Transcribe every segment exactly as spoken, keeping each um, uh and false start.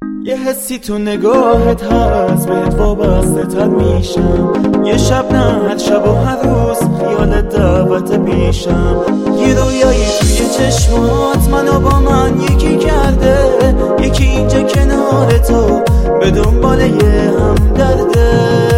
یه حسی تو نگاهت هست بهت وابسته تر میشم. یه شب نه هر شب و هر روز خیالت دعوت پیشم. یه رویایی توی چشمات منو با من یکی کرده، یکی اینجا کنار تو به دنبال یه همدرده.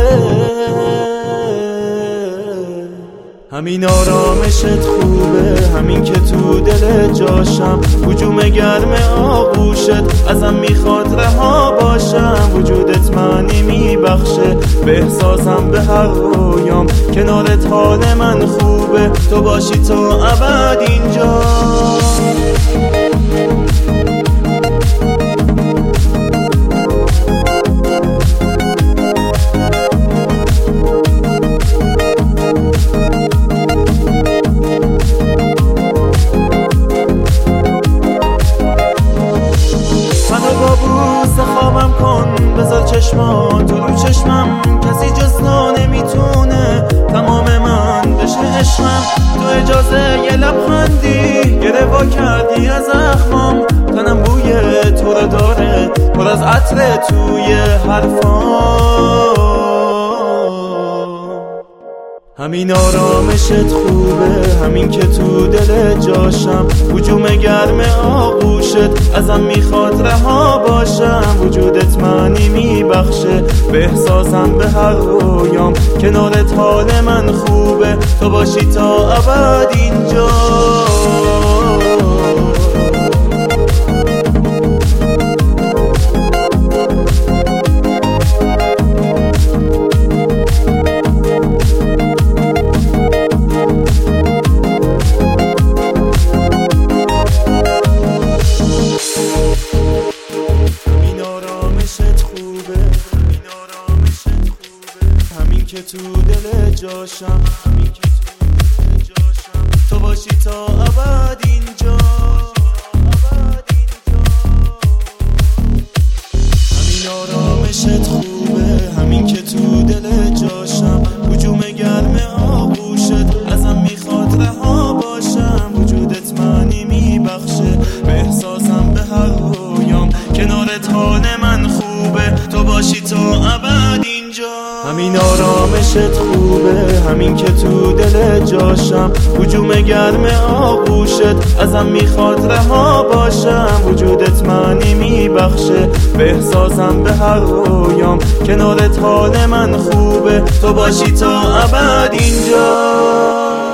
همین آرامشت خوبه، همین که تو دل جاشم. هجوم گرم آغوشت ازم میخواد رها باشم. وجودت معنی میبخشه به احساسم، به هر رویام کنارت حال من خوبه. تو باشی تا ابد اینجا. خوابم کن، بذار چشمان تو رو چشمم. کسی جز تو نمیتونه تمام من بشه عشقم. تو اجازه یه لبخندی گره وا کردی از زخمام. تنم بوی تو رو داره، پر از عطر توی حرفام. همین آرامشت خوبه، همین که تو دل جاشم. هجوم گرم آغوشت ازم میخواد رها باشم. وجودت معنی میبخشه به احساسم، به هر رویام کنارت حال من خوبه. تو باشی تا ابد اینجا. همین که تو دل جاشم، همین که تو دل جاشم. تو باشی تا ابد اینجا. همین آرامشت خوبه، همین که تو دل جاشم. هجوم گرم آغوشت ازم میخواد رها باشم. وجودت معنی میبخشه به احساسم، به هر رویام کنارت حال من خوبه. تو باشی تا ابد اینجا. همین آرامشت خوبه، همین که تو دل جاشم. هجوم گرم آغوشت ازم میخواد رها باشم. وجودت معنی میبخشه به احساسم، به هر رویام کنارت حال من خوبه. تو باشی تا ابد اینجا.